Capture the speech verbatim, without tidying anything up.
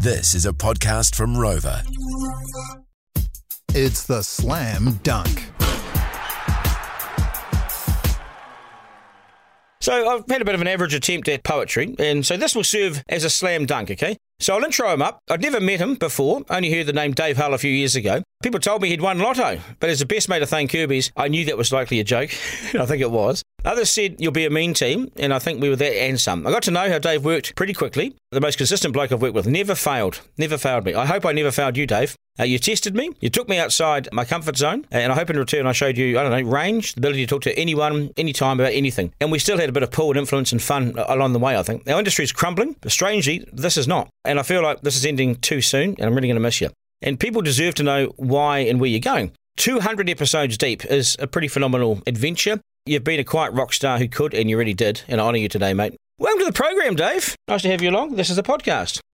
This is a podcast from Rover. It's the Slam Dunk. So I've had a bit of an average attempt at poetry, and so this will serve as a slam dunk, okay? So I'll intro him up. I'd never met him before, only heard the name Dave Hull a few years ago. People told me he'd won lotto, but as the best mate of Thane Kirby's, I knew that was likely a joke. I think it was. Others said, you'll be a mean team, and I think we were that and some. I got to know how Dave worked pretty quickly. The most consistent bloke I've worked with. Never failed. Never failed me. I hope I never failed you, Dave. Uh, you tested me. You took me outside my comfort zone, and I hope in return I showed you, I don't know, range, the ability to talk to anyone, anytime about anything. And we still had a bit of pull and influence and fun along the way, I think. Our industry is crumbling, but strangely, this is not. And I feel like this is ending too soon, and I'm really going to miss you. And people deserve to know why and where you're going. two hundred episodes deep is a pretty phenomenal adventure. You've been a quiet rock star who could, and you really did, and I honour you today, mate. Welcome to the program, Dave. Nice to have you along. This is a podcast.